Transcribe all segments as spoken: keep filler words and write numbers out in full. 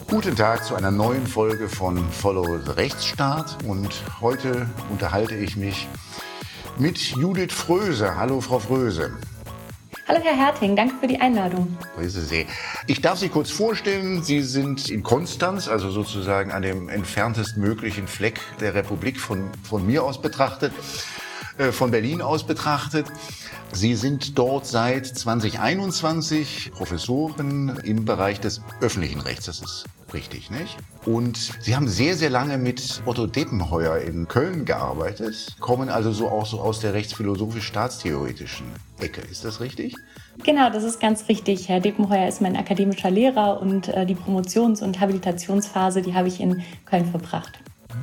Guten Tag zu einer neuen Folge von Follow the Rechtsstaat und heute unterhalte ich mich mit Judith Fröse. Hallo Frau Fröse. Hallo Herr Herting, danke für die Einladung. Grüße Sie. Ich darf Sie kurz vorstellen, Sie sind in Konstanz, also sozusagen an dem entferntest möglichen Fleck der Republik von, von mir aus betrachtet, äh, von Berlin aus betrachtet. Sie sind dort seit zwanzig einundzwanzig Professorin im Bereich des öffentlichen Rechts. Das ist richtig, nicht? Und Sie haben sehr, sehr lange mit Otto Deppenheuer in Köln gearbeitet, kommen also so auch so aus der rechtsphilosophisch-staatstheoretischen Ecke. Ist das richtig? Genau, das ist ganz richtig. Herr Deppenheuer ist mein akademischer Lehrer und äh, die Promotions- und Habilitationsphase, die habe ich in Köln verbracht.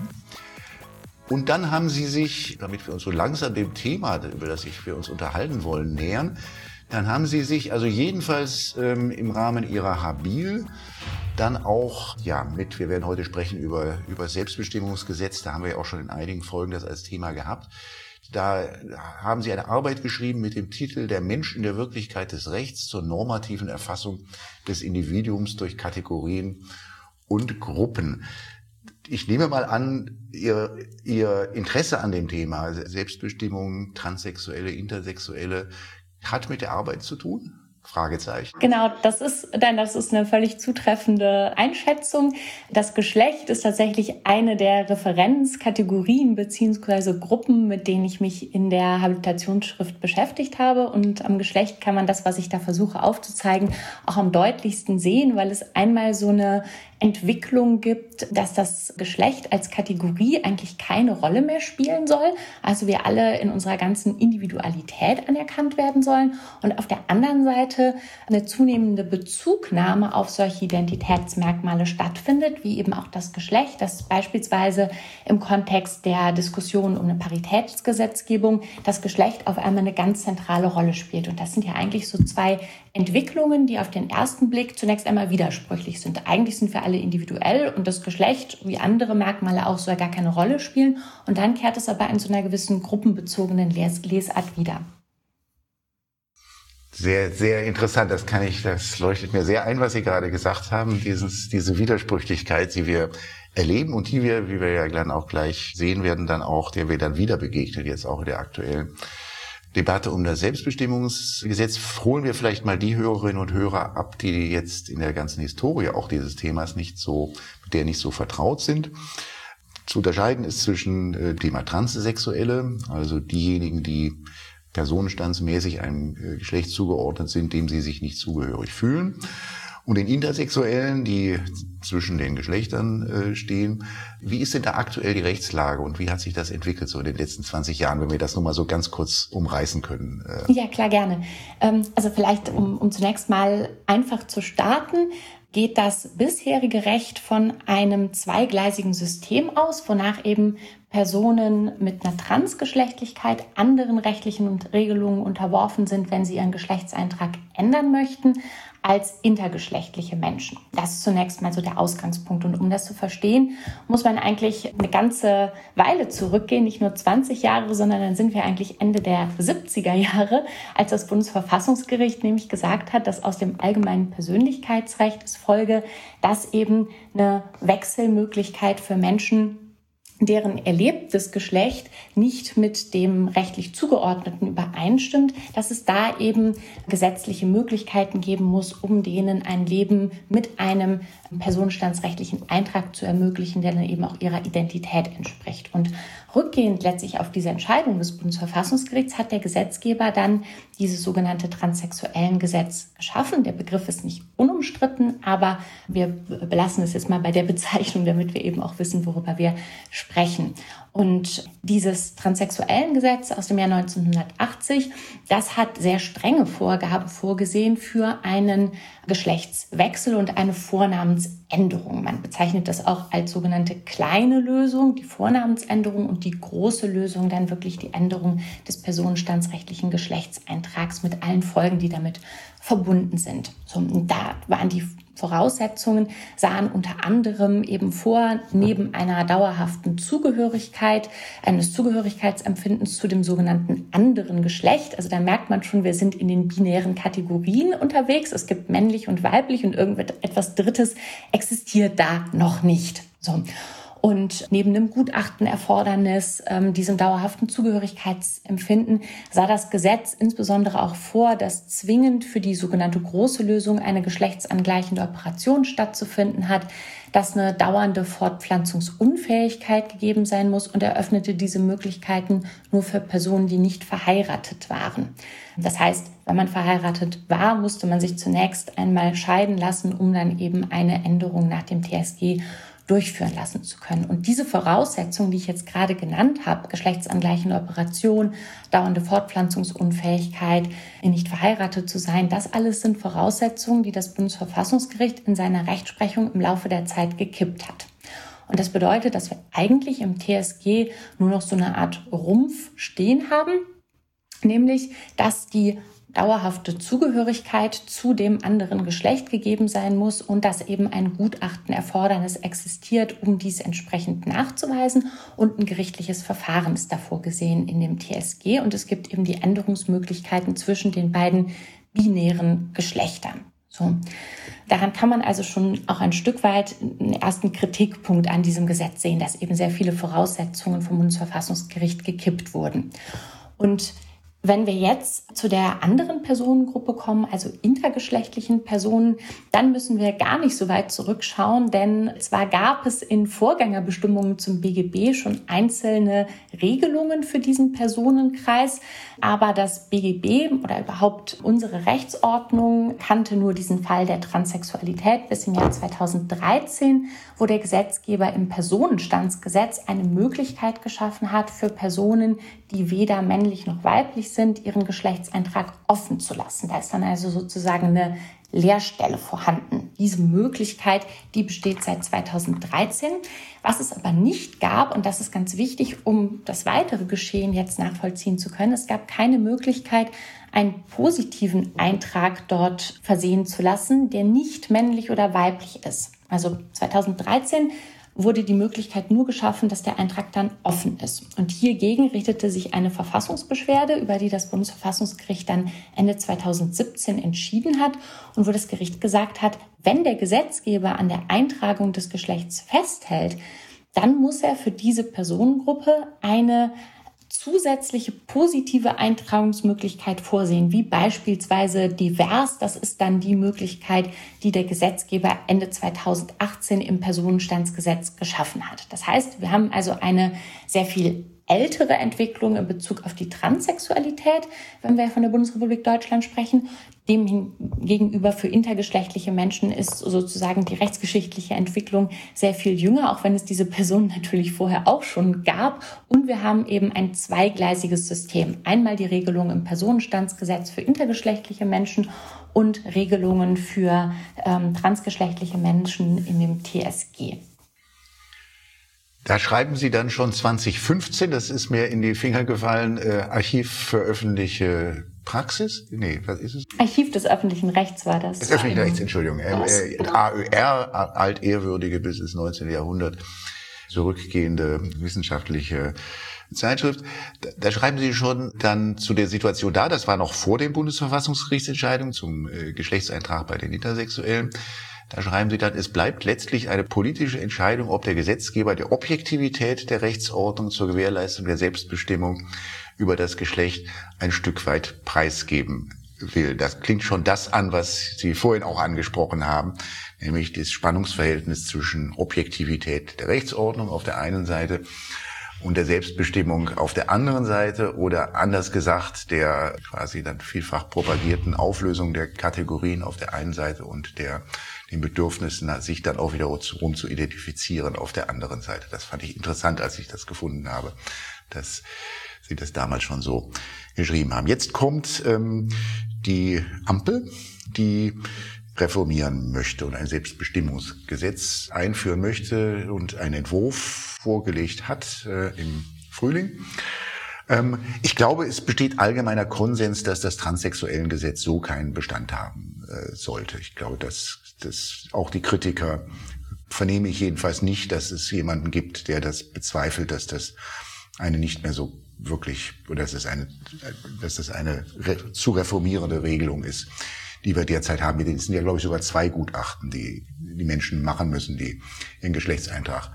Und dann haben Sie sich, damit wir uns so langsam dem Thema, über das wir uns unterhalten wollen, nähern, dann haben Sie sich also jedenfalls ähm, im Rahmen Ihrer Habil dann auch, ja, mit, wir werden heute sprechen über, über Selbstbestimmungsgesetz, da haben wir ja auch schon in einigen Folgen das als Thema gehabt. Da haben Sie eine Arbeit geschrieben mit dem Titel Der Mensch in der Wirklichkeit des Rechts zur normativen Erfassung des Individuums durch Kategorien und Gruppen. Ich nehme mal an, Ihr, Ihr Interesse an dem Thema Selbstbestimmung, Transsexuelle, Intersexuelle hat mit der Arbeit zu tun? Fragezeichen. Genau, das ist, nein, das ist eine völlig zutreffende Einschätzung. Das Geschlecht ist tatsächlich eine der Referenzkategorien beziehungsweise Gruppen, mit denen ich mich in der Habilitationsschrift beschäftigt habe. Und am Geschlecht kann man das, was ich da versuche aufzuzeigen, auch am deutlichsten sehen, weil es einmal so eine Entwicklung gibt, dass das Geschlecht als Kategorie eigentlich keine Rolle mehr spielen soll. Also wir alle in unserer ganzen Individualität anerkannt werden sollen. Und auf der anderen Seite eine zunehmende Bezugnahme auf solche Identitätsmerkmale stattfindet, wie eben auch das Geschlecht, das beispielsweise im Kontext der Diskussion um eine Paritätsgesetzgebung das Geschlecht auf einmal eine ganz zentrale Rolle spielt. Und das sind ja eigentlich so zwei Entwicklungen, die auf den ersten Blick zunächst einmal widersprüchlich sind. Eigentlich sind wir alle individuell und das Geschlecht, wie andere Merkmale auch, soll gar keine Rolle spielen. Und dann kehrt es aber in so einer gewissen gruppenbezogenen Les- Lesart wieder. Sehr, sehr interessant. Das kann ich, das leuchtet mir sehr ein, was Sie gerade gesagt haben. Dieses, diese Widersprüchlichkeit, die wir erleben und die wir, wie wir ja dann auch gleich sehen werden, dann auch, der wir dann wieder begegnen, jetzt auch in der aktuellen Debatte um das Selbstbestimmungsgesetz. Holen wir vielleicht mal die Hörerinnen und Hörer ab, die jetzt in der ganzen Historie auch dieses Themas nicht so, mit der nicht so vertraut sind. Zu unterscheiden ist zwischen äh, Thema Transsexuelle, also diejenigen, die personenstandsmäßig einem äh, Geschlecht zugeordnet sind, dem sie sich nicht zugehörig fühlen. Und den Intersexuellen, die zwischen den Geschlechtern äh, stehen. Wie ist denn da aktuell die Rechtslage und wie hat sich das entwickelt so in den letzten zwanzig Jahren, wenn wir das nur mal so ganz kurz umreißen können? Äh ja, klar, gerne. Ähm, also vielleicht, um, um zunächst mal einfach zu starten, geht das bisherige Recht von einem zweigleisigen System aus, wonach eben Personen mit einer Transgeschlechtlichkeit anderen rechtlichen Regelungen unterworfen sind, wenn sie ihren Geschlechtseintrag ändern möchten, als intergeschlechtliche Menschen. Das ist zunächst mal so der Ausgangspunkt. Und um das zu verstehen, muss man eigentlich eine ganze Weile zurückgehen, nicht nur zwanzig Jahre, sondern dann sind wir eigentlich Ende der siebziger Jahre, als das Bundesverfassungsgericht nämlich gesagt hat, dass aus dem allgemeinen Persönlichkeitsrecht es folge, dass eben eine Wechselmöglichkeit für Menschen, deren erlebtes Geschlecht nicht mit dem rechtlich Zugeordneten übereinstimmt, dass es da eben gesetzliche Möglichkeiten geben muss, um denen ein Leben mit einem personenstandsrechtlichen Eintrag zu ermöglichen, der dann eben auch ihrer Identität entspricht. Und rückgehend letztlich auf diese Entscheidung des Bundesverfassungsgerichts hat der Gesetzgeber dann dieses sogenannte Transsexuellengesetz geschaffen. Der Begriff ist nicht unumstritten, aber wir belassen es jetzt mal bei der Bezeichnung, damit wir eben auch wissen, worüber wir sprechen. Und dieses Transsexuellengesetz aus dem Jahr neunzehnhundertachtzig, das hat sehr strenge Vorgaben vorgesehen für einen Geschlechtswechsel und eine Vornamensänderung. Man bezeichnet das auch als sogenannte kleine Lösung, die Vornamensänderung und und die große Lösung dann wirklich die Änderung des personenstandsrechtlichen Geschlechtseintrags mit allen Folgen, die damit verbunden sind. So, und da waren die Voraussetzungen, sahen unter anderem eben vor, neben einer dauerhaften Zugehörigkeit, eines Zugehörigkeitsempfindens zu dem sogenannten anderen Geschlecht. Also da merkt man schon, wir sind in den binären Kategorien unterwegs. Es gibt männlich und weiblich und irgendetwas Drittes existiert da noch nicht. So. Und neben dem Gutachtenerfordernis, ähm, diesem dauerhaften Zugehörigkeitsempfinden, sah das Gesetz insbesondere auch vor, dass zwingend für die sogenannte große Lösung eine geschlechtsangleichende Operation stattzufinden hat, dass eine dauernde Fortpflanzungsunfähigkeit gegeben sein muss und eröffnete diese Möglichkeiten nur für Personen, die nicht verheiratet waren. Das heißt, wenn man verheiratet war, musste man sich zunächst einmal scheiden lassen, um dann eben eine Änderung nach dem T S G durchführen lassen zu können. Und diese Voraussetzungen, die ich jetzt gerade genannt habe, geschlechtsangleichende Operation, dauernde Fortpflanzungsunfähigkeit, nicht verheiratet zu sein, das alles sind Voraussetzungen, die das Bundesverfassungsgericht in seiner Rechtsprechung im Laufe der Zeit gekippt hat. Und das bedeutet, dass wir eigentlich im T S G nur noch so eine Art Rumpf stehen haben, nämlich, dass die dauerhafte Zugehörigkeit zu dem anderen Geschlecht gegeben sein muss und dass eben ein Gutachtenerfordernis existiert, um dies entsprechend nachzuweisen, und ein gerichtliches Verfahren ist davor gesehen in dem T S G, und es gibt eben die Änderungsmöglichkeiten zwischen den beiden binären Geschlechtern. So. Daran kann man also schon auch ein Stück weit einen ersten Kritikpunkt an diesem Gesetz sehen, dass eben sehr viele Voraussetzungen vom Bundesverfassungsgericht gekippt wurden. Und wenn wir jetzt zu der anderen Personengruppe kommen, also intergeschlechtlichen Personen, dann müssen wir gar nicht so weit zurückschauen, denn zwar gab es in Vorgängerbestimmungen zum B G B schon einzelne Regelungen für diesen Personenkreis, aber das B G B oder überhaupt unsere Rechtsordnung kannte nur diesen Fall der Transsexualität bis im Jahr zweitausenddreizehn, wo der Gesetzgeber im Personenstandsgesetz eine Möglichkeit geschaffen hat, für Personen, die weder männlich noch weiblich sind, ihren Geschlechtseintrag offen zu lassen. Da ist dann also sozusagen eine Leerstelle vorhanden. Diese Möglichkeit, die besteht seit zweitausenddreizehn. Was es aber nicht gab, und das ist ganz wichtig, um das weitere Geschehen jetzt nachvollziehen zu können, es gab keine Möglichkeit, einen positiven Eintrag dort versehen zu lassen, der nicht männlich oder weiblich ist. Also zweitausenddreizehn wurde die Möglichkeit nur geschaffen, dass der Eintrag dann offen ist. Und hiergegen richtete sich eine Verfassungsbeschwerde, über die das Bundesverfassungsgericht dann Ende zweitausendsiebzehn entschieden hat und wo das Gericht gesagt hat, wenn der Gesetzgeber an der Eintragung des Geschlechts festhält, dann muss er für diese Personengruppe eine zusätzliche positive Eintragungsmöglichkeit vorsehen, wie beispielsweise divers. Das ist dann die Möglichkeit, die der Gesetzgeber Ende zweitausendachtzehn im Personenstandsgesetz geschaffen hat. Das heißt, wir haben also eine sehr viel ältere Entwicklung in Bezug auf die Transsexualität, wenn wir von der Bundesrepublik Deutschland sprechen. Demgegenüber für intergeschlechtliche Menschen ist sozusagen die rechtsgeschichtliche Entwicklung sehr viel jünger, auch wenn es diese Personen natürlich vorher auch schon gab. Und wir haben eben ein zweigleisiges System. Einmal die Regelung im Personenstandsgesetz für intergeschlechtliche Menschen und Regelungen für ähm, transgeschlechtliche Menschen in dem T S G. Da schreiben Sie dann schon zweitausendfünfzehn, das ist mir in die Finger gefallen, äh, Archiv für öffentliche Praxis? Nee, was ist es? Archiv des öffentlichen Rechts war das. Des öffentlichen Rechts, Entschuldigung. Ähm, äh, A Ö R, altehrwürdige bis ins neunzehnte Jahrhundert zurückgehende wissenschaftliche Zeitschrift. Da, da schreiben Sie schon dann zu der Situation da, das war noch vor den Bundesverfassungsgerichtsentscheidungen zum äh, Geschlechtseintrag bei den Intersexuellen. Da schreiben Sie dann, es bleibt letztlich eine politische Entscheidung, ob der Gesetzgeber der Objektivität der Rechtsordnung zur Gewährleistung der Selbstbestimmung über das Geschlecht ein Stück weit preisgeben will. Das klingt schon das an, was Sie vorhin auch angesprochen haben, nämlich das Spannungsverhältnis zwischen Objektivität der Rechtsordnung auf der einen Seite und der Selbstbestimmung auf der anderen Seite, oder anders gesagt, der quasi dann vielfach propagierten Auflösung der Kategorien auf der einen Seite und der den Bedürfnissen, sich dann auch wieder rum zu identifizieren auf der anderen Seite. Das fand ich interessant, als ich das gefunden habe, dass Sie das damals schon so geschrieben haben. Jetzt kommt ähm, die Ampel, die reformieren möchte und ein Selbstbestimmungsgesetz einführen möchte und einen Entwurf vorgelegt hat äh, im Frühling. Ähm, ich glaube, es besteht allgemeiner Konsens, dass das Transsexuellengesetz so keinen Bestand haben äh, sollte. Ich glaube, dass, dass auch die Kritiker, vernehme ich jedenfalls nicht, dass es jemanden gibt, der das bezweifelt, dass das eine nicht mehr so wirklich, oder dass es eine, dass das eine re, zu reformierende Regelung ist, die wir derzeit haben. Es sind ja, glaube ich, sogar zwei Gutachten, die die Menschen machen müssen, die ihren Geschlechtseintrag.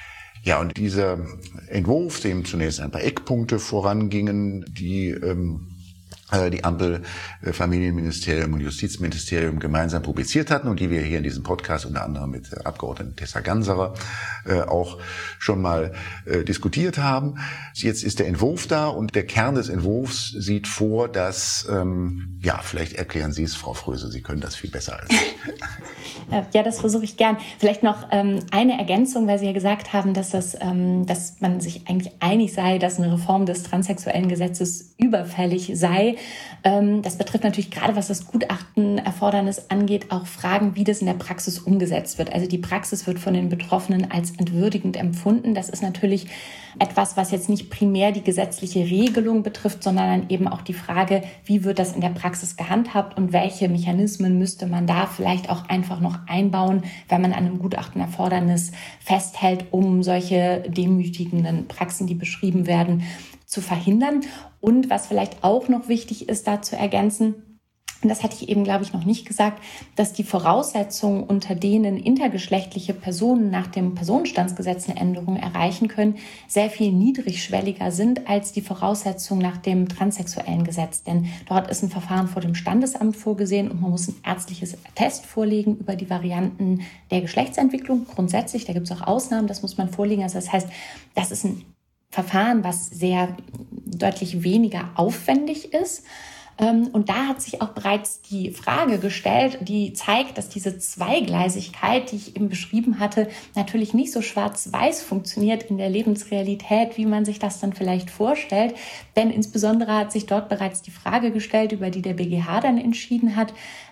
Ja, und dieser Entwurf, dem zunächst ein paar Eckpunkte vorangingen, die ähm, die Ampel, Familienministerium und Justizministerium gemeinsam publiziert hatten und die wir hier in diesem Podcast unter anderem mit der Abgeordneten Tessa Ganserer äh, auch schon mal äh, diskutiert haben. Jetzt ist der Entwurf da und der Kern des Entwurfs sieht vor, dass, ähm, ja, vielleicht erklären Sie es, Frau Fröse, Sie können das viel besser als ich. Ja, das versuche ich gern. Vielleicht noch ähm, eine Ergänzung, weil Sie ja gesagt haben, dass das, ähm, dass man sich eigentlich einig sei, dass eine Reform des transsexuellen Gesetzes überfällig sei. Ähm, das betrifft natürlich gerade, was das Gutachtenerfordernis angeht, auch Fragen, wie das in der Praxis umgesetzt wird. Also die Praxis wird von den Betroffenen als entwürdigend empfunden. Das ist natürlich etwas, was jetzt nicht primär die gesetzliche Regelung betrifft, sondern dann eben auch die Frage, wie wird das in der Praxis gehandhabt und welche Mechanismen müsste man da vielleicht auch einfach noch einbauen, wenn man an einem Gutachtenerfordernis festhält, um solche demütigenden Praxen, die beschrieben werden, zu verhindern. Und was vielleicht auch noch wichtig ist, da zu ergänzen, und das hatte ich eben, glaube ich, noch nicht gesagt, dass die Voraussetzungen, unter denen intergeschlechtliche Personen nach dem Personenstandsgesetz eine Änderung erreichen können, sehr viel niedrigschwelliger sind als die Voraussetzungen nach dem transsexuellen Gesetz. Denn dort ist ein Verfahren vor dem Standesamt vorgesehen und man muss ein ärztliches Attest vorlegen über die Varianten der Geschlechtsentwicklung. Grundsätzlich, da gibt es auch Ausnahmen, das muss man vorlegen. Also das heißt, das ist ein Verfahren, was sehr deutlich weniger aufwendig ist. Und da hat sich auch bereits die Frage gestellt, die zeigt, dass diese Zweigleisigkeit, die ich eben beschrieben hatte, natürlich nicht so schwarz-weiß funktioniert in der Lebensrealität, wie man sich das dann vielleicht vorstellt. Denn insbesondere hat sich dort bereits die Frage gestellt, über die der B G H dann entschieden hat,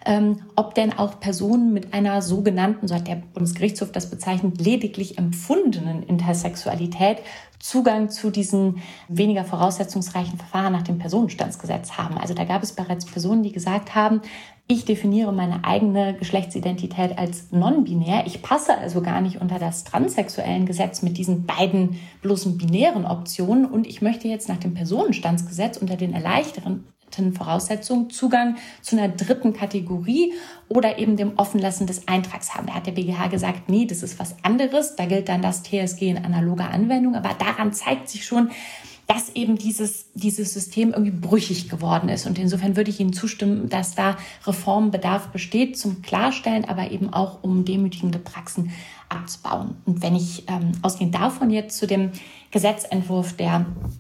ob denn auch Personen mit einer sogenannten, so hat der Bundesgerichtshof das bezeichnet, lediglich empfundenen Intersexualität Zugang zu diesen weniger voraussetzungsreichen Verfahren nach dem Personenstandsgesetz haben. Also da gab es bereits Personen, die gesagt haben, ich definiere meine eigene Geschlechtsidentität als non-binär. Ich passe also gar nicht unter das transsexuellen Gesetz mit diesen beiden bloßen binären Optionen und ich möchte jetzt nach dem Personenstandsgesetz unter den erleichterten Voraussetzungen Zugang zu einer dritten Kategorie oder eben dem Offenlassen des Eintrags haben. Da hat der B G H gesagt, nee, das ist was anderes. Da gilt dann das T S G in analoger Anwendung. Aber daran zeigt sich schon, dass eben dieses, dieses System irgendwie brüchig geworden ist. Und insofern würde ich Ihnen zustimmen, dass da Reformbedarf besteht zum Klarstellen, aber eben auch um demütigende Praxen abzubauen. Und wenn ich ähm, ausgehend davon jetzt zu dem Gesetzentwurf der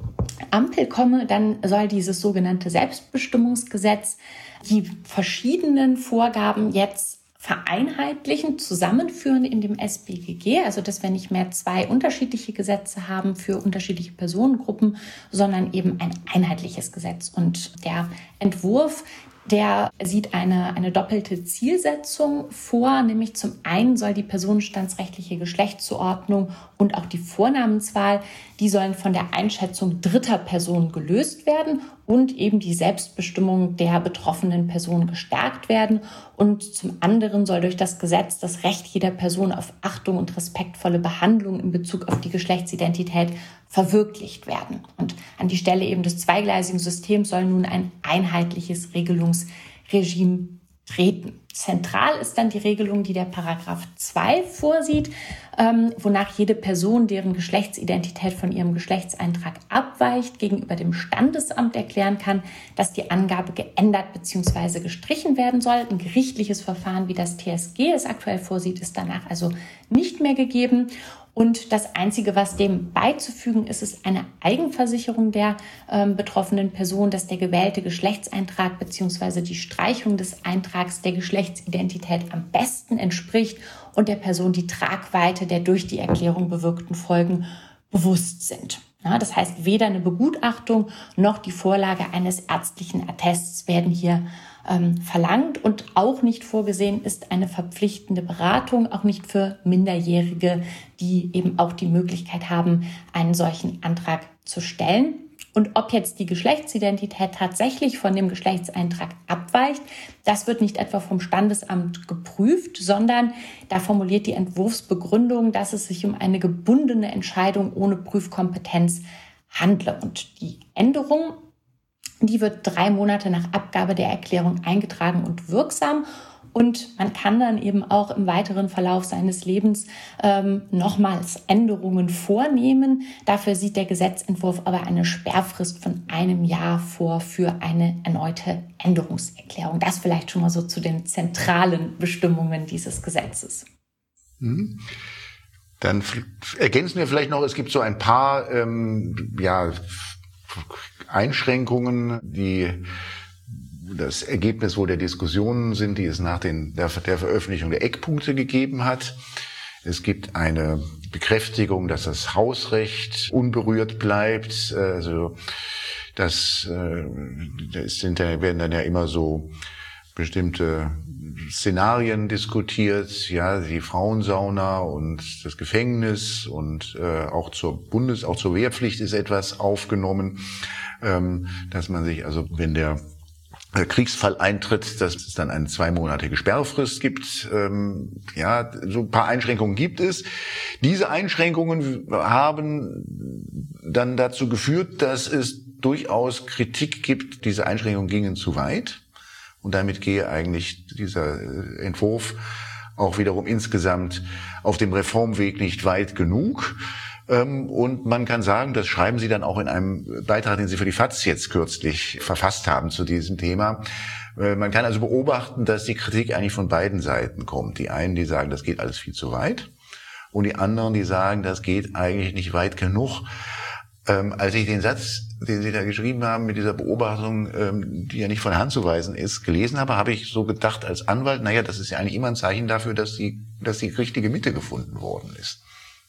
Ampel komme, dann soll dieses sogenannte Selbstbestimmungsgesetz die verschiedenen Vorgaben jetzt vereinheitlichen, zusammenführen in dem S B G G, also dass wir nicht mehr zwei unterschiedliche Gesetze haben für unterschiedliche Personengruppen, sondern eben ein einheitliches Gesetz. Und der Entwurf, der sieht eine, eine doppelte Zielsetzung vor, nämlich zum einen soll die personenstandsrechtliche Geschlechtszuordnung und auch die Vornamenswahl, die sollen von der Einschätzung dritter Personen gelöst werden und eben die Selbstbestimmung der betroffenen Person gestärkt werden. Und zum anderen soll durch das Gesetz das Recht jeder Person auf Achtung und respektvolle Behandlung in Bezug auf die Geschlechtsidentität verwirklicht werden. Und an die Stelle eben des zweigleisigen Systems soll nun ein einheitliches Regelungsregime treten. Zentral ist dann die Regelung, die der Paragraph zwei vorsieht, ähm, wonach jede Person, deren Geschlechtsidentität von ihrem Geschlechtseintrag abweicht, gegenüber dem Standesamt erklären kann, dass die Angabe geändert bzw. gestrichen werden soll. Ein gerichtliches Verfahren, wie das T S G es aktuell vorsieht, ist danach also nicht mehr gegeben. Und das Einzige, was dem beizufügen ist, ist eine Eigenversicherung der ähm, betroffenen Person, dass der gewählte Geschlechtseintrag bzw. die Streichung des Eintrags der Geschlechtsidentität am besten entspricht und der Person die Tragweite der durch die Erklärung bewirkten Folgen bewusst sind. Ja, das heißt, weder eine Begutachtung noch die Vorlage eines ärztlichen Attests werden hier ähm, verlangt. Und auch nicht vorgesehen ist eine verpflichtende Beratung, auch nicht für Minderjährige, die eben auch die Möglichkeit haben, einen solchen Antrag zu stellen. Und ob jetzt die Geschlechtsidentität tatsächlich von dem Geschlechtseintrag abweicht, das wird nicht etwa vom Standesamt geprüft, sondern da formuliert die Entwurfsbegründung, dass es sich um eine gebundene Entscheidung ohne Prüfkompetenz handle. Und die Änderung, die wird drei Monate nach Abgabe der Erklärung eingetragen und wirksam. Und man kann dann eben auch im weiteren Verlauf seines Lebens ähm, nochmals Änderungen vornehmen. Dafür sieht der Gesetzentwurf aber eine Sperrfrist von einem Jahr vor für eine erneute Änderungserklärung. Das vielleicht schon mal so zu den zentralen Bestimmungen dieses Gesetzes. Mhm. Dann ergänzen wir vielleicht noch, es gibt so ein paar ähm, ja, Einschränkungen, die das Ergebnis wohl der Diskussionen sind, die es nach den, der, der Veröffentlichung der Eckpunkte gegeben hat. Es gibt eine Bekräftigung, dass das Hausrecht unberührt bleibt. Also das, das sind, werden dann ja immer so bestimmte Szenarien diskutiert, ja, die Frauensauna und das Gefängnis und äh, auch zur Bundes, auch zur Wehrpflicht ist etwas aufgenommen, ähm, dass man sich, also wenn der Kriegsfall eintritt, dass es dann eine zweimonatige Sperrfrist gibt. Ähm, ja, so ein paar Einschränkungen gibt es. Diese Einschränkungen haben dann dazu geführt, dass es durchaus Kritik gibt, diese Einschränkungen gingen zu weit. Und damit gehe eigentlich dieser Entwurf auch wiederum insgesamt auf dem Reformweg nicht weit genug. Und man kann sagen, das schreiben Sie dann auch in einem Beitrag, den Sie für die FAZ jetzt kürzlich verfasst haben zu diesem Thema. Man kann also beobachten, dass die Kritik eigentlich von beiden Seiten kommt. Die einen, die sagen, das geht alles viel zu weit. Und die anderen, die sagen, das geht eigentlich nicht weit genug. Ähm, als ich den Satz, den Sie da geschrieben haben mit dieser Beobachtung, ähm, die ja nicht von der Hand zu weisen ist, gelesen habe, habe ich so gedacht als Anwalt, naja, das ist ja eigentlich immer ein Zeichen dafür, dass die, dass die richtige Mitte gefunden worden ist.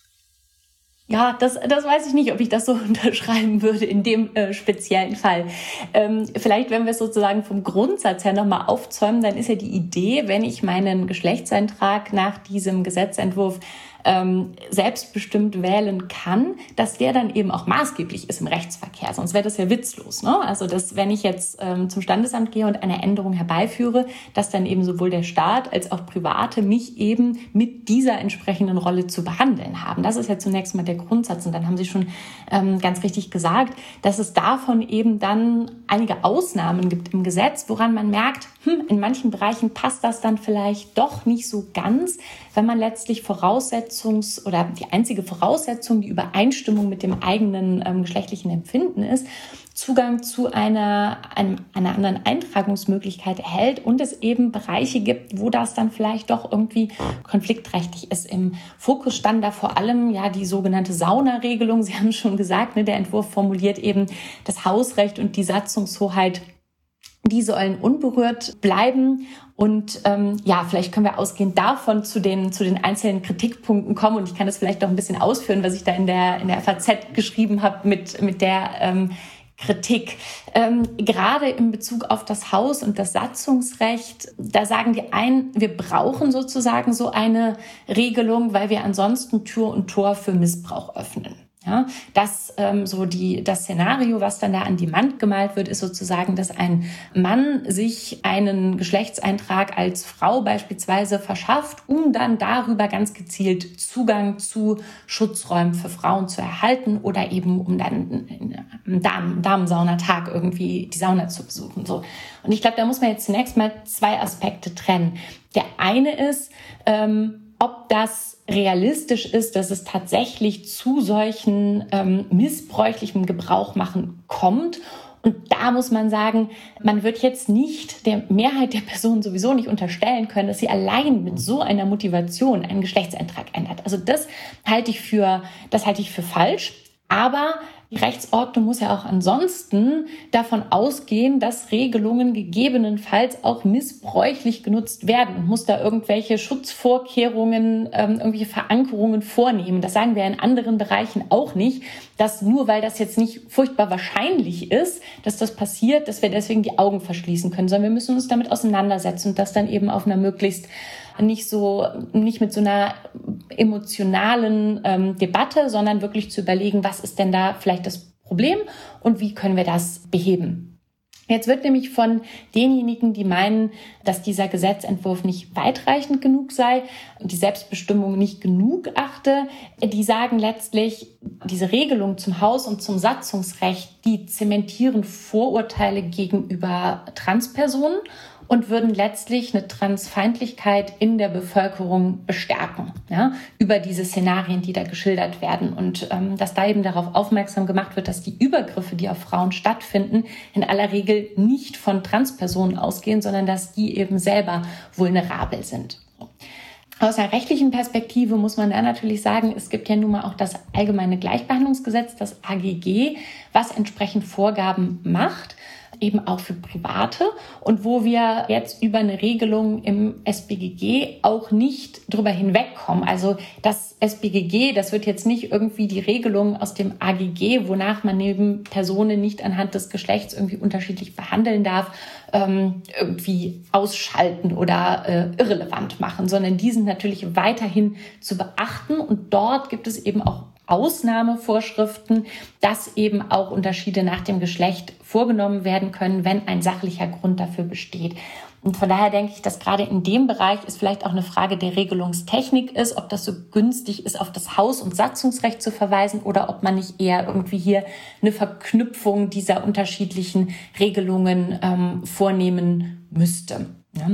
Ja, das, das weiß ich nicht, ob ich das so unterschreiben würde in dem äh, speziellen Fall. Ähm, vielleicht, wenn wir es sozusagen vom Grundsatz her nochmal aufzäumen, dann ist ja die Idee, wenn ich meinen Geschlechtseintrag nach diesem Gesetzentwurf ähm, selbstbestimmt wählen kann, dass der dann eben auch maßgeblich ist im Rechtsverkehr. Sonst wäre das ja witzlos, ne? Also, dass wenn ich jetzt ähm, zum Standesamt gehe und eine Änderung herbeiführe, dass dann eben sowohl der Staat als auch Private mich eben mit dieser entsprechenden Rolle zu behandeln haben. Das ist ja zunächst mal der Grundsatz. Und dann haben Sie schon ähm, ganz richtig gesagt, dass es davon eben dann einige Ausnahmen gibt im Gesetz, woran man merkt, hm, in manchen Bereichen passt das dann vielleicht doch nicht so ganz, wenn man letztlich Voraussetzungs- oder die einzige Voraussetzung, die Übereinstimmung mit dem eigenen ähm, geschlechtlichen Empfinden ist, Zugang zu einer, einem, einer anderen Eintragungsmöglichkeit erhält und es eben Bereiche gibt, wo das dann vielleicht doch irgendwie konfliktträchtig ist. Im Fokus stand da vor allem ja die sogenannte Saunaregelung. Sie haben schon gesagt, ne, der Entwurf formuliert eben das Hausrecht und die Satzungshoheit, die sollen unberührt bleiben. Und ähm, ja, vielleicht können wir ausgehend davon zu den zu den einzelnen Kritikpunkten kommen. Und ich kann das vielleicht noch ein bisschen ausführen, was ich da in der in der F A Z geschrieben habe mit mit der ähm, Kritik. Ähm, gerade in Bezug auf das Haus- und das Satzungsrecht, da sagen die einen, wir brauchen sozusagen so eine Regelung, weil wir ansonsten Tür und Tor für Missbrauch öffnen. Ja, das ähm, so die das Szenario, was dann da an die Wand gemalt wird, ist sozusagen, dass ein Mann sich einen Geschlechtseintrag als Frau beispielsweise verschafft, um dann darüber ganz gezielt Zugang zu Schutzräumen für Frauen zu erhalten oder eben um dann am Damen, Damensaunatag irgendwie die Sauna zu besuchen. So. Und ich glaube, da muss man jetzt zunächst mal zwei Aspekte trennen. Der eine ist, ähm, ob das realistisch ist, dass es tatsächlich zu solchen ähm, missbräuchlichem Gebrauch machen kommt. Und da muss man sagen, man wird jetzt nicht der Mehrheit der Personen sowieso nicht unterstellen können, dass sie allein mit so einer Motivation einen Geschlechtseintrag ändert. Also das halte ich für, das halte ich für falsch. Aber Die Rechtsordnung muss ja auch ansonsten davon ausgehen, dass Regelungen gegebenenfalls auch missbräuchlich genutzt werden und muss da irgendwelche Schutzvorkehrungen, ähm, irgendwelche Verankerungen vornehmen. Das sagen wir in anderen Bereichen auch nicht, dass nur weil das jetzt nicht furchtbar wahrscheinlich ist, dass das passiert, dass wir deswegen die Augen verschließen können, sondern wir müssen uns damit auseinandersetzen und das dann eben auf einer möglichst nicht so, nicht mit so einer emotionalen ähm, Debatte, sondern wirklich zu überlegen, was ist denn da vielleicht das Problem und wie können wir das beheben. Jetzt wird nämlich von denjenigen, die meinen, dass dieser Gesetzentwurf nicht weitreichend genug sei und die Selbstbestimmung nicht genug achte, die sagen letztlich, diese Regelung zum Haus- und zum Satzungsrecht, die zementieren Vorurteile gegenüber Transpersonen und würden letztlich eine Transfeindlichkeit in der Bevölkerung bestärken, ja, über diese Szenarien, die da geschildert werden. Und ähm, dass da eben darauf aufmerksam gemacht wird, dass die Übergriffe, die auf Frauen stattfinden, in aller Regel nicht von Transpersonen ausgehen, sondern dass die eben selber vulnerabel sind. Aus einer rechtlichen Perspektive muss man da natürlich sagen, es gibt ja nun mal auch das Allgemeine Gleichbehandlungsgesetz, das A G G, was entsprechend Vorgaben macht, eben auch für Private und wo wir jetzt über eine Regelung im S B G G auch nicht drüber hinwegkommen. Also das S B G G, das wird jetzt nicht irgendwie die Regelung aus dem A G G, wonach man neben Personen nicht anhand des Geschlechts irgendwie unterschiedlich behandeln darf, ähm, irgendwie ausschalten oder äh, irrelevant machen, sondern die sind natürlich weiterhin zu beachten und dort gibt es eben auch Ausnahmevorschriften, dass eben auch Unterschiede nach dem Geschlecht vorgenommen werden können, wenn ein sachlicher Grund dafür besteht. Und von daher denke ich, dass gerade in dem Bereich es vielleicht auch eine Frage der Regelungstechnik ist, ob das so günstig ist, auf das Haus- und Satzungsrecht zu verweisen oder ob man nicht eher irgendwie hier eine Verknüpfung dieser unterschiedlichen Regelungen ähm, vornehmen müsste. Ja.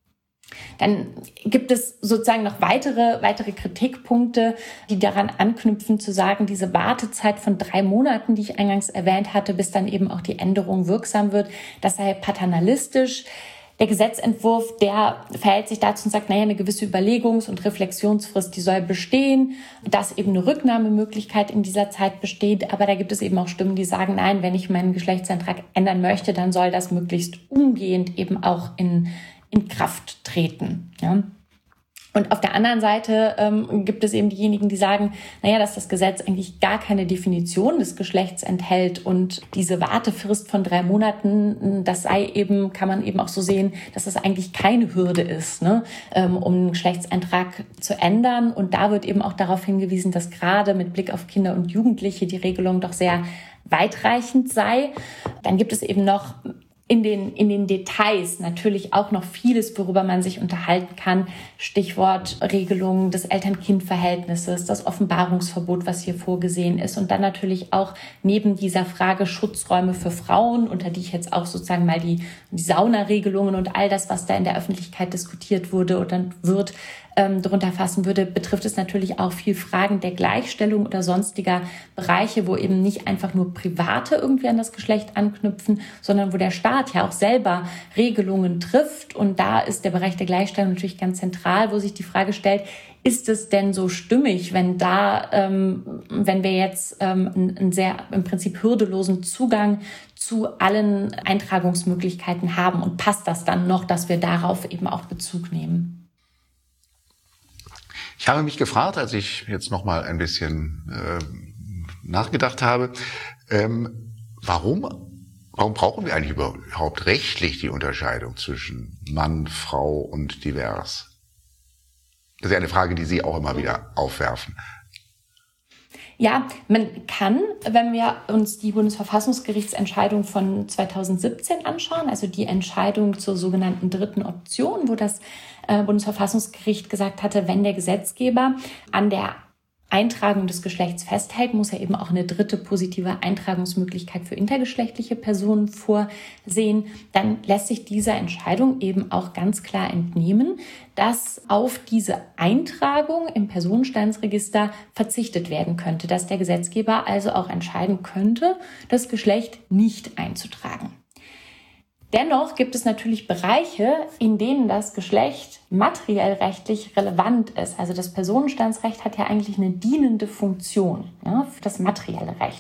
Dann gibt es sozusagen noch weitere, weitere Kritikpunkte, die daran anknüpfen, zu sagen, diese Wartezeit von drei Monaten, die ich eingangs erwähnt hatte, bis dann eben auch die Änderung wirksam wird, das sei paternalistisch. Der Gesetzentwurf, der verhält sich dazu und sagt, naja, eine gewisse Überlegungs- und Reflexionsfrist, die soll bestehen, dass eben eine Rücknahmemöglichkeit in dieser Zeit besteht. Aber da gibt es eben auch Stimmen, die sagen, nein, wenn ich meinen Geschlechtsantrag ändern möchte, dann soll das möglichst umgehend eben auch in in Kraft treten. Ja. Und auf der anderen Seite ähm, gibt es eben diejenigen, die sagen, naja, dass das Gesetz eigentlich gar keine Definition des Geschlechts enthält und diese Wartefrist von drei Monaten, das sei eben, kann man eben auch so sehen, dass das eigentlich keine Hürde ist, ne, ähm, um einen Geschlechtseintrag zu ändern. Und da wird eben auch darauf hingewiesen, dass gerade mit Blick auf Kinder und Jugendliche die Regelung doch sehr weitreichend sei. Dann gibt es eben noch In den, in den Details natürlich auch noch vieles, worüber man sich unterhalten kann. Stichwort Regelung des Eltern-Kind-Verhältnisses, das Offenbarungsverbot, was hier vorgesehen ist. Und dann natürlich auch neben dieser Frage Schutzräume für Frauen, unter die ich jetzt auch sozusagen mal die, die Saunaregelungen und all das, was da in der Öffentlichkeit diskutiert wurde oder wird, ähm, darunter fassen würde, betrifft es natürlich auch viel Fragen der Gleichstellung oder sonstiger Bereiche, wo eben nicht einfach nur Private irgendwie an das Geschlecht anknüpfen, sondern wo der Staat ja auch selber Regelungen trifft. Und da ist der Bereich der Gleichstellung natürlich ganz zentral, wo sich die Frage stellt, ist es denn so stimmig, wenn da, ähm, wenn wir jetzt ähm, einen sehr im Prinzip hürdelosen Zugang zu allen Eintragungsmöglichkeiten haben und passt das dann noch, dass wir darauf eben auch Bezug nehmen? Ich habe mich gefragt, als ich jetzt noch mal ein bisschen äh, nachgedacht habe, ähm, warum, warum brauchen wir eigentlich überhaupt rechtlich die Unterscheidung zwischen Mann, Frau und divers? Das ist ja eine Frage, die Sie auch immer wieder aufwerfen. Ja, man kann, wenn wir uns die Bundesverfassungsgerichtsentscheidung von zweitausendsiebzehn anschauen, also die Entscheidung zur sogenannten dritten Option, wo das äh, Bundesverfassungsgericht gesagt hatte, wenn der Gesetzgeber an der Eintragung des Geschlechts festhält, muss er eben auch eine dritte positive Eintragungsmöglichkeit für intergeschlechtliche Personen vorsehen. Dann lässt sich dieser Entscheidung eben auch ganz klar entnehmen, dass auf diese Eintragung im Personenstandsregister verzichtet werden könnte, dass der Gesetzgeber also auch entscheiden könnte, das Geschlecht nicht einzutragen. Dennoch gibt es natürlich Bereiche, in denen das Geschlecht materiell rechtlich relevant ist. Also das Personenstandsrecht hat ja eigentlich eine dienende Funktion, ja, für das materielle Recht.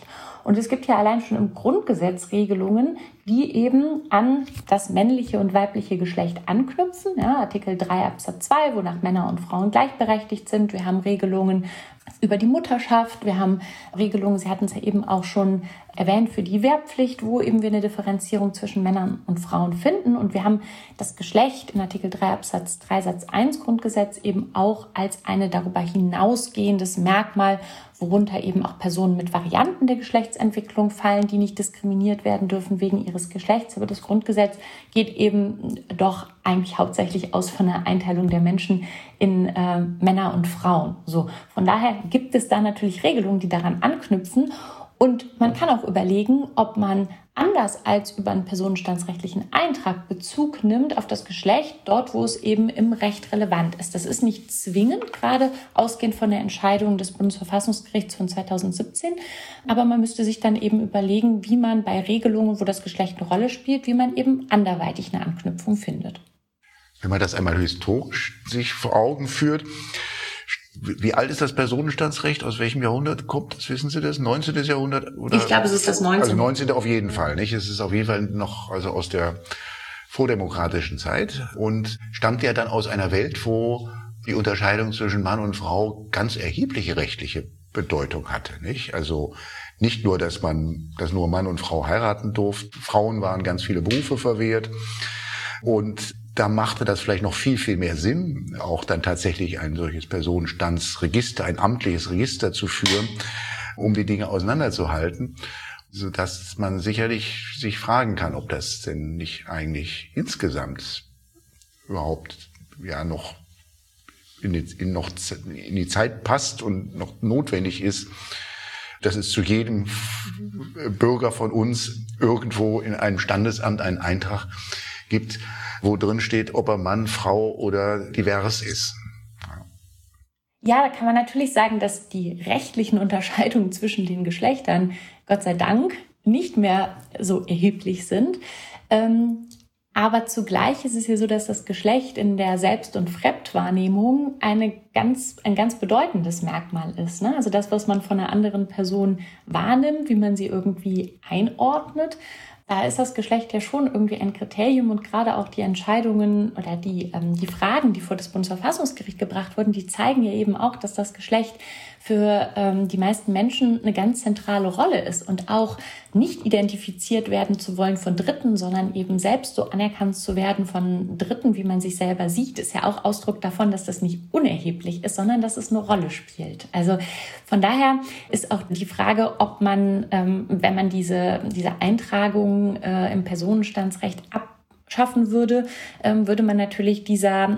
Und es gibt ja allein schon im Grundgesetz Regelungen, die eben an das männliche und weibliche Geschlecht anknüpfen. Ja, Artikel drei Absatz zwei, wonach Männer und Frauen gleichberechtigt sind. Wir haben Regelungen über die Mutterschaft. Wir haben Regelungen, Sie hatten es ja eben auch schon erwähnt, für die Wehrpflicht, wo eben wir eine Differenzierung zwischen Männern und Frauen finden. Und wir haben das Geschlecht in Artikel drei Absatz drei Satz eins Grundgesetz eben auch als eine darüber hinausgehendes Merkmal, worunter eben auch Personen mit Varianten der Geschlechtsentwicklung fallen, die nicht diskriminiert werden dürfen wegen ihres Geschlechts. Aber das Grundgesetz geht eben doch eigentlich hauptsächlich aus von der Einteilung der Menschen in äh, Männer und Frauen. So, von daher gibt es da natürlich Regelungen, die daran anknüpfen. Und man kann auch überlegen, ob man anders als über einen personenstandsrechtlichen Eintrag Bezug nimmt auf das Geschlecht, dort, wo es eben im Recht relevant ist. Das ist nicht zwingend, gerade ausgehend von der Entscheidung des Bundesverfassungsgerichts von zweitausendsiebzehn. Aber man müsste sich dann eben überlegen, wie man bei Regelungen, wo das Geschlecht eine Rolle spielt, wie man eben anderweitig eine Anknüpfung findet. Wenn man das einmal historisch sich vor Augen führt, wie alt ist das Personenstandsrecht? Aus welchem Jahrhundert kommt das? Wissen Sie das? neunzehnten. Jahrhundert? Oder? Ich glaube, es ist das neunzehnte. Also neunzehnten. Auf jeden Fall, nicht? Es ist auf jeden Fall noch, also aus der vordemokratischen Zeit und stammt ja dann aus einer Welt, wo die Unterscheidung zwischen Mann und Frau ganz erhebliche rechtliche Bedeutung hatte, nicht? Also nicht nur, dass man, dass nur Mann und Frau heiraten durften. Frauen waren ganz viele Berufe verwehrt und da machte das vielleicht noch viel, viel mehr Sinn, auch dann tatsächlich ein solches Personenstandsregister, ein amtliches Register zu führen, um die Dinge auseinanderzuhalten, sodass man sicherlich sich fragen kann, ob das denn nicht eigentlich insgesamt überhaupt ja noch in die, in noch in die Zeit passt und noch notwendig ist, dass es zu jedem Bürger von uns irgendwo in einem Standesamt einen Eintrag gibt, wo drin steht, ob er Mann, Frau oder divers ist. Ja, da kann man natürlich sagen, dass die rechtlichen Unterscheidungen zwischen den Geschlechtern, Gott sei Dank, nicht mehr so erheblich sind. Ähm, aber zugleich ist es ja so, dass das Geschlecht in der Selbst- und Fremdwahrnehmung eine ganz, ein ganz bedeutendes Merkmal ist, ne? Also das, was man von einer anderen Person wahrnimmt, wie man sie irgendwie einordnet. Da ist das Geschlecht ja schon irgendwie ein Kriterium und gerade auch die Entscheidungen oder die, ähm, die Fragen, die vor das Bundesverfassungsgericht gebracht wurden, die zeigen ja eben auch, dass das Geschlecht für ähm, die meisten Menschen eine ganz zentrale Rolle ist und auch nicht identifiziert werden zu wollen von Dritten, sondern eben selbst so anerkannt zu werden von Dritten, wie man sich selber sieht, ist ja auch Ausdruck davon, dass das nicht unerheblich ist, sondern dass es eine Rolle spielt. Also von daher ist auch die Frage, ob man, ähm, wenn man diese, diese Eintragung äh, im Personenstandsrecht abschaffen würde, ähm, würde man natürlich dieser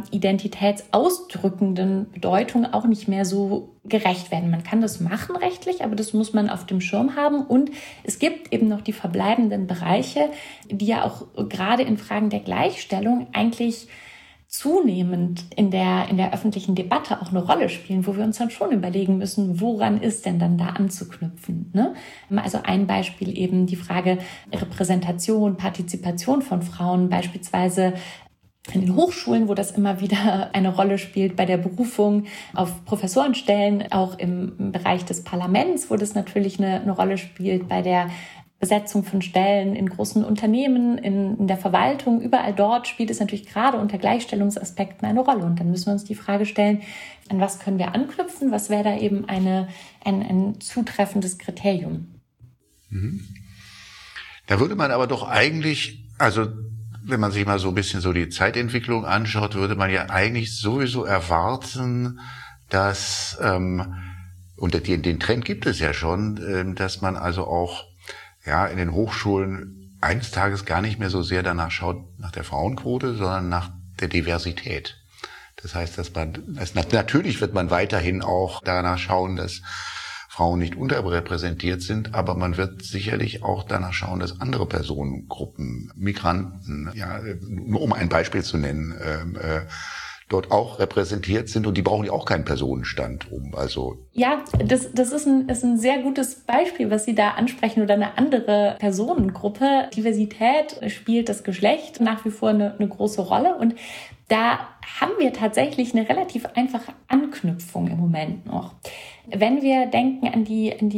identitätsausdrückenden Bedeutung auch nicht mehr so gerecht werden. Man kann das machen rechtlich, aber das muss man auf dem Schirm haben. Und es gibt eben noch die verbleibenden Bereiche, die ja auch gerade in Fragen der Gleichstellung eigentlich zunehmend in der, in der öffentlichen Debatte auch eine Rolle spielen, wo wir uns dann schon überlegen müssen, woran ist denn dann da anzuknüpfen, ne? Also ein Beispiel eben die Frage Repräsentation, Partizipation von Frauen, beispielsweise in den Hochschulen, wo das immer wieder eine Rolle spielt bei der Berufung auf Professorenstellen, auch im Bereich des Parlaments, wo das natürlich eine, eine Rolle spielt bei der Besetzung von Stellen in großen Unternehmen, in, in der Verwaltung, überall dort spielt es natürlich gerade unter Gleichstellungsaspekten eine Rolle. Und dann müssen wir uns die Frage stellen, an was können wir anknüpfen? Was wäre da eben eine, ein, ein zutreffendes Kriterium? Mhm. Da würde man aber doch eigentlich, also wenn man sich mal so ein bisschen so die Zeitentwicklung anschaut, würde man ja eigentlich sowieso erwarten, dass, ähm, und den, den Trend gibt es ja schon, ähm, dass man also auch ja in den Hochschulen eines Tages gar nicht mehr so sehr danach schaut, nach der Frauenquote, sondern nach der Diversität. Das heißt, dass man, dass natürlich wird man weiterhin auch danach schauen, dass Frauen nicht unterrepräsentiert sind, aber man wird sicherlich auch danach schauen, dass andere Personengruppen, Migranten, ja, nur um ein Beispiel zu nennen, äh, dort auch repräsentiert sind und die brauchen ja auch keinen Personenstand um. Also ja, das, das ist ein, ist ein sehr gutes Beispiel, was Sie da ansprechen oder eine andere Personengruppe. Diversität spielt das Geschlecht nach wie vor eine, eine große Rolle und da haben wir tatsächlich eine relativ einfache Anknüpfung im Moment noch. Wenn wir denken an die, an die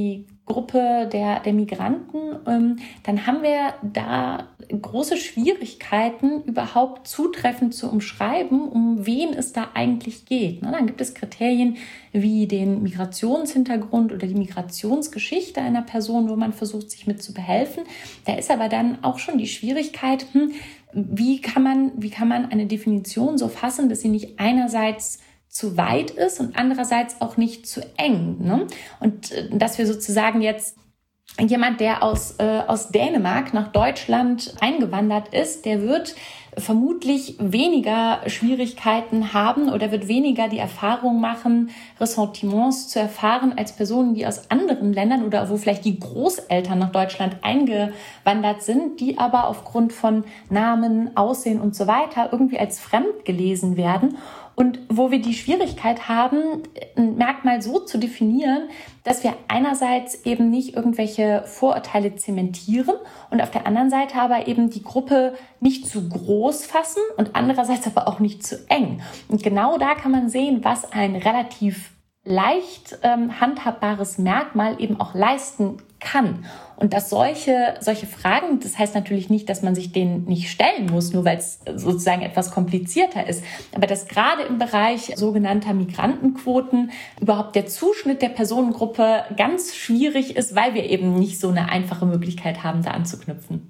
Gruppe der, der Migranten, ähm, dann haben wir da große Schwierigkeiten, überhaupt zutreffend zu umschreiben, um wen es da eigentlich geht. Ne? Dann gibt es Kriterien wie den Migrationshintergrund oder die Migrationsgeschichte einer Person, wo man versucht, sich mit zu behelfen. Da ist aber dann auch schon die Schwierigkeit, hm, wie kann man, wie kann man eine Definition so fassen, dass sie nicht einerseits zu weit ist und andererseits auch nicht zu eng. Ne? Und äh, dass wir sozusagen jetzt jemand, der aus, äh, aus Dänemark nach Deutschland eingewandert ist, der wird vermutlich weniger Schwierigkeiten haben oder wird weniger die Erfahrung machen, Ressentiments zu erfahren als Personen, die aus anderen Ländern oder wo vielleicht die Großeltern nach Deutschland eingewandert sind, die aber aufgrund von Namen, Aussehen und so weiter irgendwie als fremd gelesen werden. Und wo wir die Schwierigkeit haben, ein Merkmal so zu definieren, dass wir einerseits eben nicht irgendwelche Vorurteile zementieren und auf der anderen Seite aber eben die Gruppe nicht zu groß fassen und andererseits aber auch nicht zu eng. Und genau da kann man sehen, was ein relativ leicht ähm, handhabbares Merkmal eben auch leisten kann. Und dass solche, solche Fragen, das heißt natürlich nicht, dass man sich denen nicht stellen muss, nur weil es sozusagen etwas komplizierter ist, aber dass gerade im Bereich sogenannter Migrantenquoten überhaupt der Zuschnitt der Personengruppe ganz schwierig ist, weil wir eben nicht so eine einfache Möglichkeit haben, da anzuknüpfen.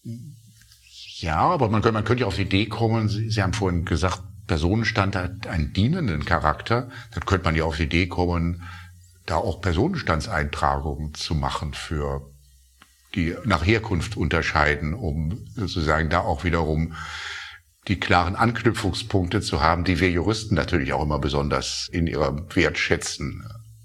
Ja, aber man könnte, man könnte ja auf die Idee kommen, Sie, Sie haben vorhin gesagt, Personenstand hat einen dienenden Charakter, dann könnte man ja auf die Idee kommen, da auch Personenstandseintragungen zu machen für die nach Herkunft unterscheiden, um sozusagen da auch wiederum die klaren Anknüpfungspunkte zu haben, die wir Juristen natürlich auch immer besonders in ihrem Wert schätzen.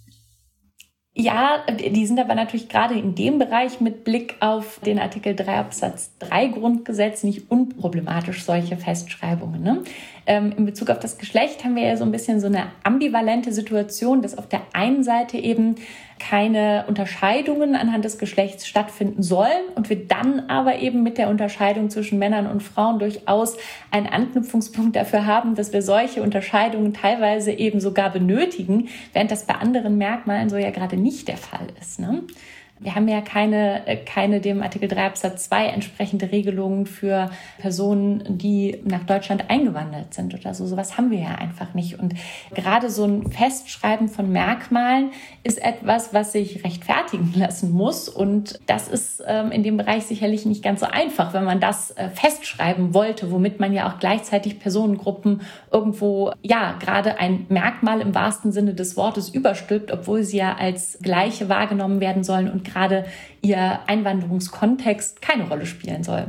Ja, die sind aber natürlich gerade in dem Bereich mit Blick auf den Artikel drei Absatz drei Grundgesetz nicht unproblematisch, solche Festschreibungen. Ne? Ähm, in Bezug auf das Geschlecht haben wir ja so ein bisschen so eine ambivalente Situation, dass auf der einen Seite eben keine Unterscheidungen anhand des Geschlechts stattfinden sollen und wir dann aber eben mit der Unterscheidung zwischen Männern und Frauen durchaus einen Anknüpfungspunkt dafür haben, dass wir solche Unterscheidungen teilweise eben sogar benötigen, während das bei anderen Merkmalen so ja gerade nicht der Fall ist. Ne? Wir haben ja keine, keine dem Artikel drei Absatz zwei entsprechende Regelungen für Personen, die nach Deutschland eingewandert sind oder so. Sowas haben wir ja einfach nicht. Und gerade so ein Festschreiben von Merkmalen ist etwas, was sich rechtfertigen lassen muss. Und das ist ähm, in dem Bereich sicherlich nicht ganz so einfach, wenn man das äh, festschreiben wollte, womit man ja auch gleichzeitig Personengruppen irgendwo, ja, gerade ein Merkmal im wahrsten Sinne des Wortes überstülpt, obwohl sie ja als gleiche wahrgenommen werden sollen und gerade ihr Einwanderungskontext keine Rolle spielen soll.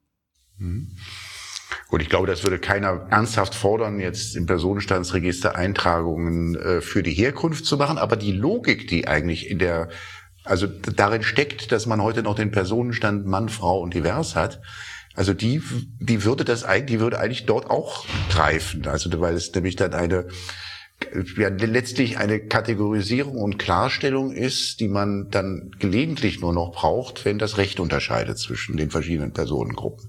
Mhm. Gut, ich glaube, das würde keiner ernsthaft fordern, jetzt im Personenstandsregister Eintragungen äh, für die Herkunft zu machen. Aber die Logik, die eigentlich in der, also darin steckt, dass man heute noch den Personenstand Mann, Frau und divers hat, also die, die würde das eigentlich, die würde eigentlich dort auch greifen. Also, weil es nämlich dann eine, ja, letztlich eine Kategorisierung und Klarstellung ist, die man dann gelegentlich nur noch braucht, wenn das Recht unterscheidet zwischen den verschiedenen Personengruppen.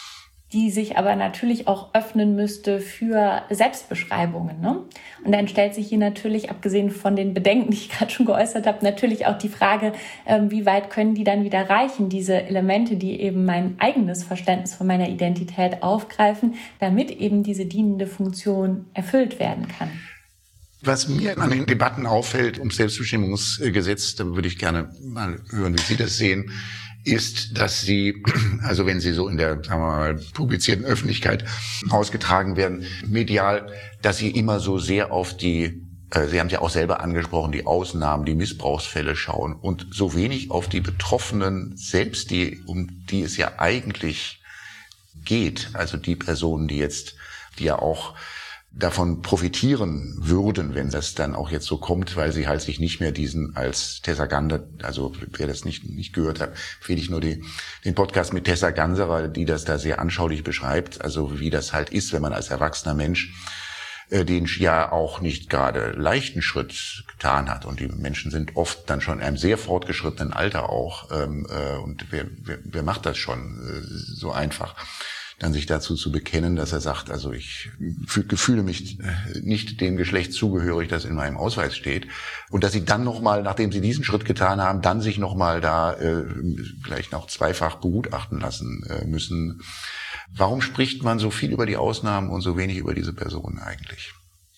Die sich aber natürlich auch öffnen müsste für Selbstbeschreibungen. Ne? Und dann stellt sich hier natürlich, abgesehen von den Bedenken, die ich gerade schon geäußert habe, natürlich auch die Frage, ähm, wie weit können die dann wieder reichen, diese Elemente, die eben mein eigenes Verständnis von meiner Identität aufgreifen, damit eben diese dienende Funktion erfüllt werden kann. Was mir an den Debatten auffällt ums Selbstbestimmungsgesetz, da würde ich gerne mal hören, wie Sie das sehen, ist, dass Sie, also wenn Sie so in der, sagen wir mal, publizierten Öffentlichkeit ausgetragen werden, medial, dass Sie immer so sehr auf die, äh, Sie haben es ja auch selber angesprochen, die Ausnahmen, die Missbrauchsfälle schauen und so wenig auf die Betroffenen selbst, die, um die es ja eigentlich geht, also die Personen, die jetzt, die ja auch davon profitieren würden, wenn das dann auch jetzt so kommt, weil sie halt sich nicht mehr diesen als Tessa Ganser, also wer das nicht nicht gehört hat, empfehle ich nur die, den Podcast mit Tessa Ganserer, die das da sehr anschaulich beschreibt, also wie das halt ist, wenn man als erwachsener Mensch äh, den ja auch nicht gerade leichten Schritt getan hat und die Menschen sind oft dann schon in einem sehr fortgeschrittenen Alter auch ähm, äh, und wer, wer, wer macht das schon äh, so einfach? dann sich dazu zu bekennen, dass er sagt, also ich fühle mich nicht dem Geschlecht zugehörig, das in meinem Ausweis steht. Und dass sie dann nochmal, nachdem sie diesen Schritt getan haben, dann sich nochmal da äh, vielleicht noch zweifach begutachten lassen äh, müssen. Warum spricht man so viel über die Ausnahmen und so wenig über diese Personen eigentlich?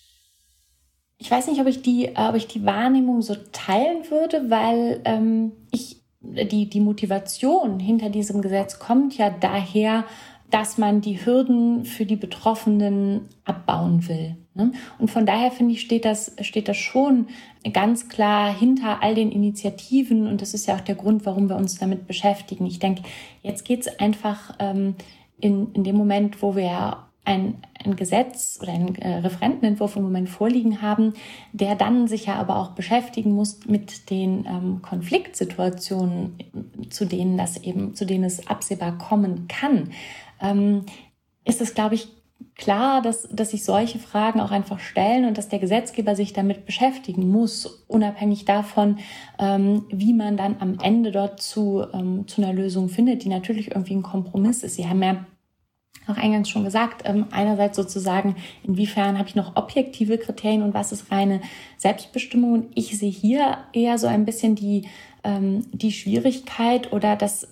Ich weiß nicht, ob ich die, ob ich die Wahrnehmung so teilen würde, weil ähm, ich die die Motivation hinter diesem Gesetz kommt ja daher, dass man die Hürden für die Betroffenen abbauen will. Ne? Und von daher finde ich, steht das steht das schon ganz klar hinter all den Initiativen, und das ist ja auch der Grund, warum wir uns damit beschäftigen. Ich denke, jetzt geht es einfach ähm, in in dem Moment, wo wir ein, ein Gesetz oder einen äh, Referentenentwurf im Moment vorliegen haben, der dann sich ja aber auch beschäftigen muss mit den ähm, Konfliktsituationen, zu denen das eben, zu denen es absehbar kommen kann, ähm, ist es, glaube ich, klar, dass, dass sich solche Fragen auch einfach stellen und dass der Gesetzgeber sich damit beschäftigen muss, unabhängig davon, ähm, wie man dann am Ende dort zu, ähm, zu einer Lösung findet, die natürlich irgendwie ein Kompromiss ist. Sie haben ja auch eingangs schon gesagt, ähm, einerseits sozusagen, inwiefern habe ich noch objektive Kriterien und was ist reine Selbstbestimmung. Und ich sehe hier eher so ein bisschen die, ähm, die Schwierigkeit oder das,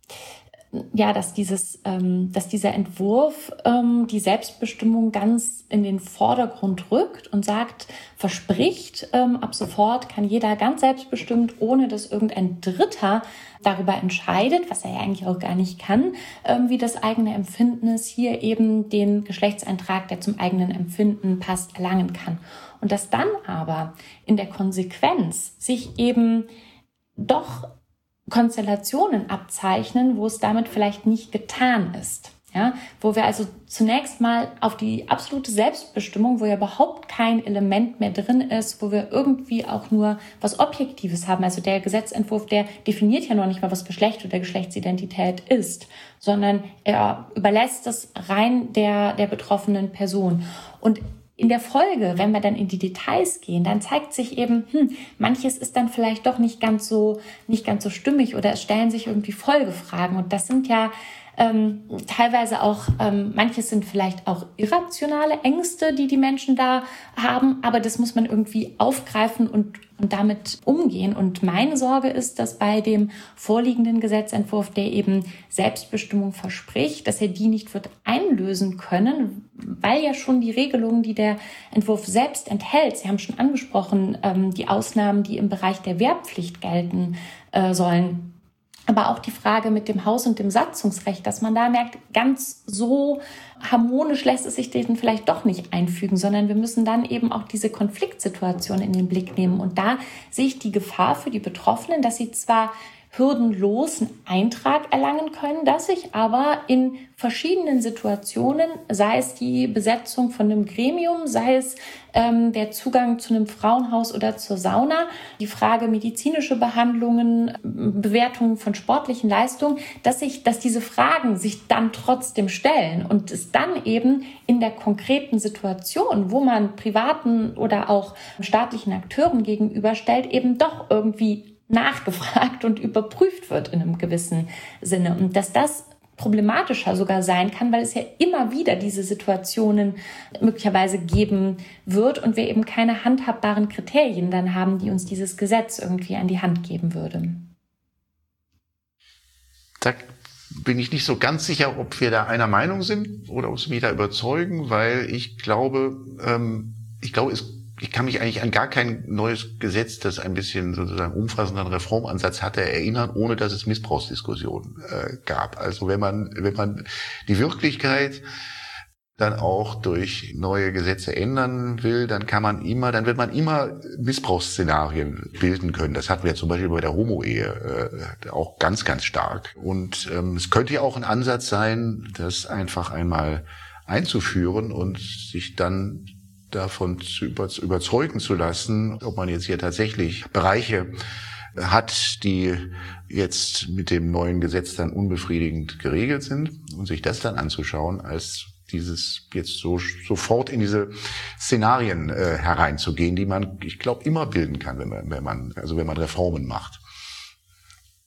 ja, dass dieses, ähm, dass dieser Entwurf ähm, die Selbstbestimmung ganz in den Vordergrund rückt und sagt, verspricht, ähm, ab sofort kann jeder ganz selbstbestimmt, ohne dass irgendein Dritter darüber entscheidet, was er ja eigentlich auch gar nicht kann, ähm, wie das eigene Empfinden ist, hier eben den Geschlechtseintrag, der zum eigenen Empfinden passt, erlangen kann. Und dass dann aber in der Konsequenz sich eben doch Konstellationen abzeichnen, wo es damit vielleicht nicht getan ist. Ja, wo wir also zunächst mal auf die absolute Selbstbestimmung, wo ja überhaupt kein Element mehr drin ist, wo wir irgendwie auch nur was Objektives haben. Also der Gesetzentwurf, der definiert ja noch nicht mal, was Geschlecht oder Geschlechtsidentität ist, sondern er überlässt es rein der, der betroffenen Person. Und in der Folge, wenn wir dann in die Details gehen, dann zeigt sich eben, hm, manches ist dann vielleicht doch nicht ganz so, nicht ganz so stimmig oder es stellen sich irgendwie Folgefragen. Und das sind ja ähm, teilweise auch, ähm, manches sind vielleicht auch irrationale Ängste, die die Menschen da haben, aber das muss man irgendwie aufgreifen und, und damit umgehen. Und meine Sorge ist, dass bei dem vorliegenden Gesetzentwurf, der eben Selbstbestimmung verspricht, dass er die nicht wird einlösen können, weil ja schon die Regelungen, die der Entwurf selbst enthält, Sie haben schon angesprochen, ähm, die Ausnahmen, die im Bereich der Wehrpflicht gelten äh, sollen, aber auch die Frage mit dem Haus- und dem Satzungsrecht, dass man da merkt, ganz so harmonisch lässt es sich denen vielleicht doch nicht einfügen, sondern wir müssen dann eben auch diese Konfliktsituation in den Blick nehmen. Und da sehe ich die Gefahr für die Betroffenen, dass sie zwar hürdenlos einen Eintrag erlangen können, dass sich aber in verschiedenen Situationen, sei es die Besetzung von einem Gremium, sei es ähm, der Zugang zu einem Frauenhaus oder zur Sauna, die Frage medizinische Behandlungen, Bewertungen von sportlichen Leistungen, dass sich, dass diese Fragen sich dann trotzdem stellen und es dann eben in der konkreten Situation, wo man privaten oder auch staatlichen Akteuren gegenüberstellt, eben doch irgendwie nachgefragt und überprüft wird in einem gewissen Sinne. Und dass das problematischer sogar sein kann, weil es ja immer wieder diese Situationen möglicherweise geben wird und wir eben keine handhabbaren Kriterien dann haben, die uns dieses Gesetz irgendwie an die Hand geben würde. Da bin ich nicht so ganz sicher, ob wir da einer Meinung sind oder ob Sie mich da überzeugen, weil ich glaube, ähm, ich glaube, es Ich kann mich eigentlich an gar kein neues Gesetz, das ein bisschen sozusagen umfassenden Reformansatz hatte, erinnern, ohne dass es Missbrauchsdiskussionen äh, gab. Also wenn man wenn man die Wirklichkeit dann auch durch neue Gesetze ändern will, dann kann man immer, dann wird man immer Missbrauchsszenarien bilden können. Das hatten wir zum Beispiel bei der Homo-Ehe äh, auch ganz, ganz stark. Und ähm, es könnte ja auch ein Ansatz sein, das einfach einmal einzuführen und sich dann davon zu überzeugen zu lassen, ob man jetzt hier tatsächlich Bereiche hat, die jetzt mit dem neuen Gesetz dann unbefriedigend geregelt sind und sich das dann anzuschauen, als dieses jetzt so sofort in diese Szenarien äh, hereinzugehen, die man, ich glaube, immer bilden kann, wenn man, wenn man, also wenn man Reformen macht.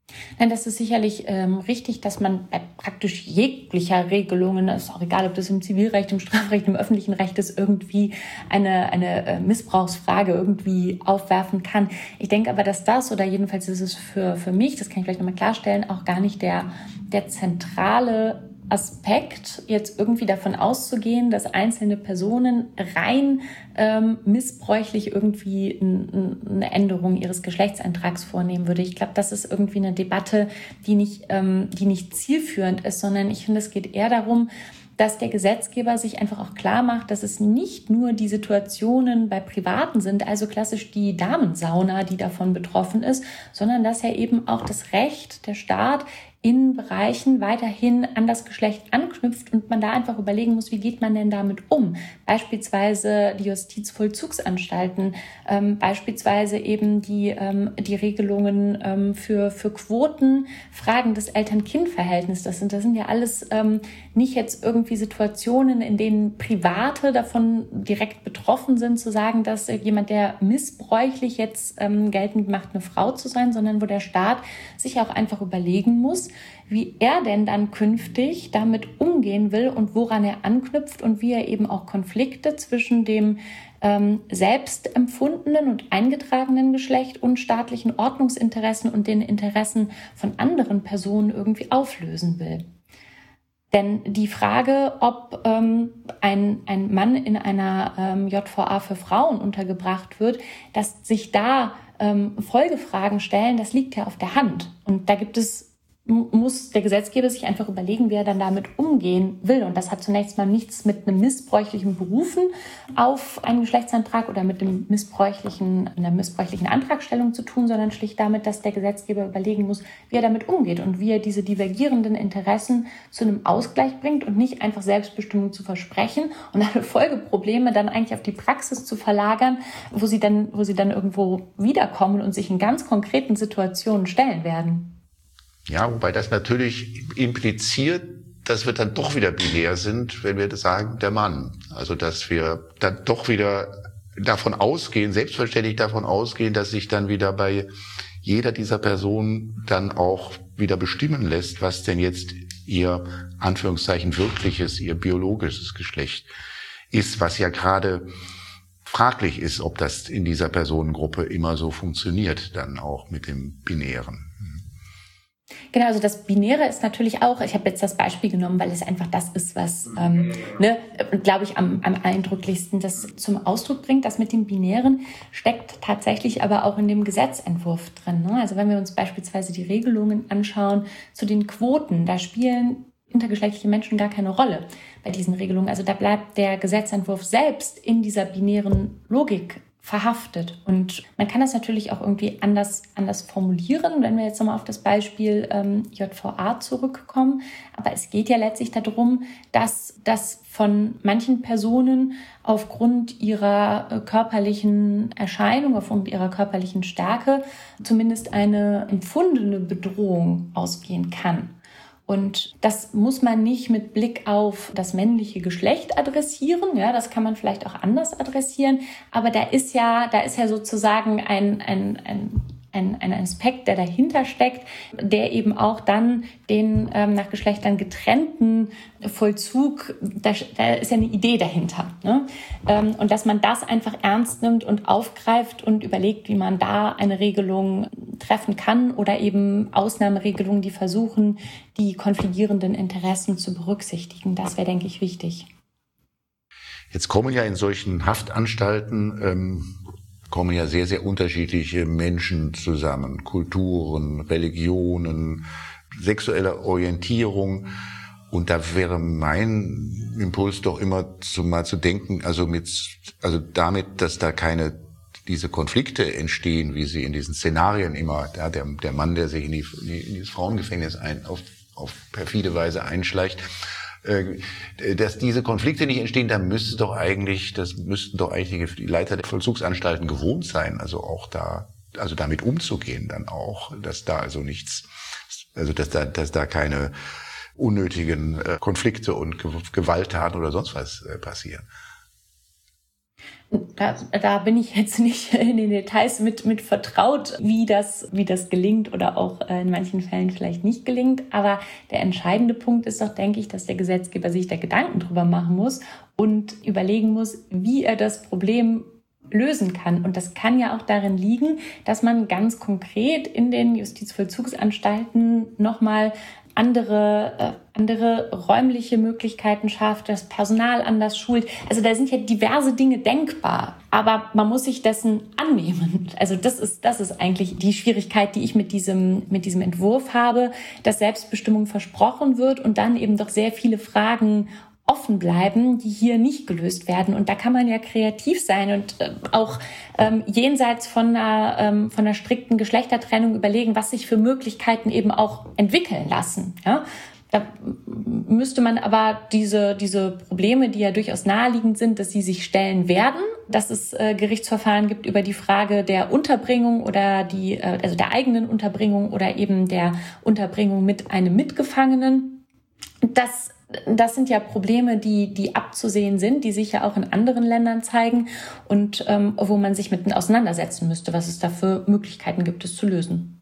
Nein, das ist sicherlich ähm, richtig, dass man bei praktisch jeglicher Regelungen, ist auch egal, ob das im Zivilrecht, im Strafrecht, im öffentlichen Recht ist, irgendwie eine, eine äh, Missbrauchsfrage irgendwie aufwerfen kann. Ich denke aber, dass das, oder jedenfalls ist es für, für mich, das kann ich vielleicht nochmal klarstellen, auch gar nicht der, der zentrale Aspekt, jetzt irgendwie davon auszugehen, dass einzelne Personen rein ähm, missbräuchlich irgendwie n, eine Änderung ihres Geschlechtseintrags vornehmen würde. Ich glaube, das ist irgendwie eine Debatte, die nicht, ähm, die nicht zielführend ist, sondern ich finde, es geht eher darum, dass der Gesetzgeber sich einfach auch klar macht, dass es nicht nur die Situationen bei Privaten sind, also klassisch die Damensauna, die davon betroffen ist, sondern dass er eben auch das Recht, der Staat, in Bereichen weiterhin an das Geschlecht anknüpft und man da einfach überlegen muss, wie geht man denn damit um? Beispielsweise die Justizvollzugsanstalten, ähm, beispielsweise eben die, ähm, die Regelungen ähm, für, für Quoten, Fragen des Eltern-Kind-Verhältnisses. Das sind, das sind ja alles ähm, nicht jetzt irgendwie Situationen, in denen Private davon direkt betroffen sind, zu sagen, dass äh, jemand, der missbräuchlich jetzt ähm, geltend macht, eine Frau zu sein, sondern wo der Staat sich auch einfach überlegen muss, wie er denn dann künftig damit umgehen will und woran er anknüpft und wie er eben auch Konflikte zwischen dem ähm, selbst empfundenen und eingetragenen Geschlecht und staatlichen Ordnungsinteressen und den Interessen von anderen Personen irgendwie auflösen will. Denn die Frage, ob ähm, ein, ein Mann in einer ähm, J V A für Frauen untergebracht wird, dass sich da ähm, Folgefragen stellen, das liegt ja auf der Hand. Und da gibt es muss der Gesetzgeber sich einfach überlegen, wie er dann damit umgehen will. Und das hat zunächst mal nichts mit einem missbräuchlichen Berufen auf einen Geschlechtsantrag oder mit einem missbräuchlichen, einer missbräuchlichen Antragstellung zu tun, sondern schlicht damit, dass der Gesetzgeber überlegen muss, wie er damit umgeht und wie er diese divergierenden Interessen zu einem Ausgleich bringt und nicht einfach Selbstbestimmung zu versprechen und alle Folgeprobleme dann eigentlich auf die Praxis zu verlagern, wo sie dann, wo sie dann irgendwo wiederkommen und sich in ganz konkreten Situationen stellen werden. Ja, wobei das natürlich impliziert, dass wir dann doch wieder binär sind, wenn wir das sagen, der Mann. Also, dass wir dann doch wieder davon ausgehen, selbstverständlich davon ausgehen, dass sich dann wieder bei jeder dieser Personen dann auch wieder bestimmen lässt, was denn jetzt ihr, Anführungszeichen, wirkliches, ihr biologisches Geschlecht ist, was ja gerade fraglich ist, ob das in dieser Personengruppe immer so funktioniert, dann auch mit dem Binären. Genau, also das Binäre ist natürlich auch, ich habe jetzt das Beispiel genommen, weil es einfach das ist, was, ähm, ne, glaube ich, am, am eindrücklichsten das zum Ausdruck bringt. Das mit dem Binären steckt tatsächlich aber auch in dem Gesetzentwurf drin. Ne? Also wenn wir uns beispielsweise die Regelungen anschauen zu den Quoten, da spielen intergeschlechtliche Menschen gar keine Rolle bei diesen Regelungen. Also da bleibt der Gesetzentwurf selbst in dieser binären Logik verhaftet. Und man kann das natürlich auch irgendwie anders, anders formulieren, wenn wir jetzt nochmal auf das Beispiel ähm, J V A zurückkommen. Aber es geht ja letztlich darum, dass das von manchen Personen aufgrund ihrer äh, körperlichen Erscheinung, aufgrund ihrer körperlichen Stärke zumindest eine empfundene Bedrohung ausgehen kann. Und das muss man nicht mit Blick auf das männliche Geschlecht adressieren. Ja, das kann man vielleicht auch anders adressieren. Aber da ist ja, da ist ja sozusagen ein, ein, ein, ein, ein Aspekt, der dahinter steckt, der eben auch dann den ähm, nach Geschlechtern getrennten Vollzug, da, da ist ja eine Idee dahinter. Ne? Ähm, und dass man das einfach ernst nimmt und aufgreift und überlegt, wie man da eine Regelung treffen kann oder eben Ausnahmeregelungen, die versuchen, die konfligierenden Interessen zu berücksichtigen. Das wäre, denke ich, wichtig. Jetzt kommen ja in solchen Haftanstalten ähm, kommen ja sehr, sehr unterschiedliche Menschen zusammen. Kulturen, Religionen, sexuelle Orientierung. Und da wäre mein Impuls doch immer zu, mal zu denken, also mit, also damit, dass da keine diese Konflikte entstehen, wie sie in diesen Szenarien immer, ja, der, der Mann, der sich in, die, in dieses Frauengefängnis ein, auf, auf perfide Weise einschleicht, äh, dass diese Konflikte nicht entstehen, da müsste doch eigentlich, das müssten doch eigentlich die Leiter der Vollzugsanstalten gewohnt sein, also auch da, also damit umzugehen dann auch, dass da also nichts, also dass da, dass da keine unnötigen äh, Konflikte und Gewalttaten oder sonst was äh, passieren. Da, da bin ich jetzt nicht in den Details mit, mit vertraut, wie das, wie das gelingt oder auch in manchen Fällen vielleicht nicht gelingt. Aber der entscheidende Punkt ist doch, denke ich, dass der Gesetzgeber sich da Gedanken drüber machen muss und überlegen muss, wie er das Problem lösen kann. Und das kann ja auch darin liegen, dass man ganz konkret in den Justizvollzugsanstalten nochmal andere, äh, andere räumliche Möglichkeiten schafft, das Personal anders schult. Also da sind ja diverse Dinge denkbar, aber man muss sich dessen annehmen. Also das ist, das ist eigentlich die Schwierigkeit, die ich mit diesem, mit diesem Entwurf habe, dass Selbstbestimmung versprochen wird und dann eben doch sehr viele Fragen offen bleiben, die hier nicht gelöst werden. Und da kann man ja kreativ sein und äh, auch ähm, jenseits von einer, ähm, von einer strikten Geschlechtertrennung überlegen, was sich für Möglichkeiten eben auch entwickeln lassen. Ja? Da müsste man aber diese, diese Probleme, die ja durchaus naheliegend sind, dass sie sich stellen werden, dass es äh, Gerichtsverfahren gibt über die Frage der Unterbringung oder die, äh, also der eigenen Unterbringung oder eben der Unterbringung mit einem Mitgefangenen. Das Das sind ja Probleme, die, die abzusehen sind, die sich ja auch in anderen Ländern zeigen und ähm, wo man sich mit auseinandersetzen müsste, was es da für Möglichkeiten gibt, es zu lösen.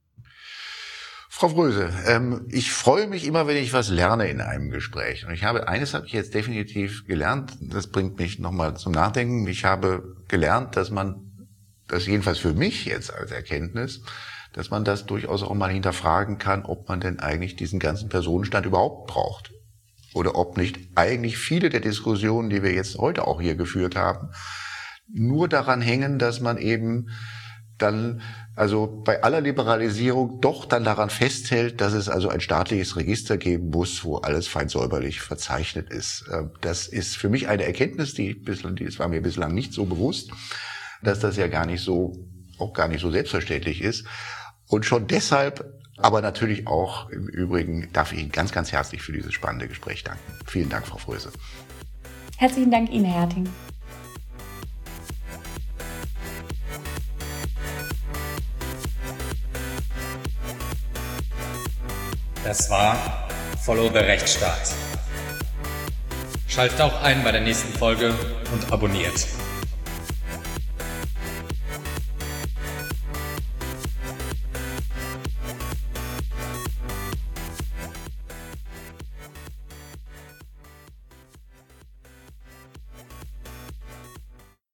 Frau Fröse, ähm, ich freue mich immer, wenn ich was lerne in einem Gespräch. Und ich habe, eines habe ich jetzt definitiv gelernt, das bringt mich nochmal zum Nachdenken. Ich habe gelernt, dass man, das jedenfalls für mich jetzt als Erkenntnis, dass man das durchaus auch mal hinterfragen kann, ob man denn eigentlich diesen ganzen Personenstand überhaupt braucht. Oder ob nicht eigentlich viele der Diskussionen, die wir jetzt heute auch hier geführt haben, nur daran hängen, dass man eben dann, also bei aller Liberalisierung doch dann daran festhält, dass es also ein staatliches Register geben muss, wo alles fein säuberlich verzeichnet ist. Das ist für mich eine Erkenntnis, die bislang, die war mir bislang nicht so bewusst, dass das ja gar nicht so, auch gar nicht so selbstverständlich ist. Und schon deshalb, aber natürlich auch im Übrigen, darf ich Ihnen ganz, ganz herzlich für dieses spannende Gespräch danken. Vielen Dank, Frau Fröse. Herzlichen Dank Ihnen, Herr Herting. Das war Follow the Rechtsstaat. Schaltet auch ein bei der nächsten Folge und abonniert.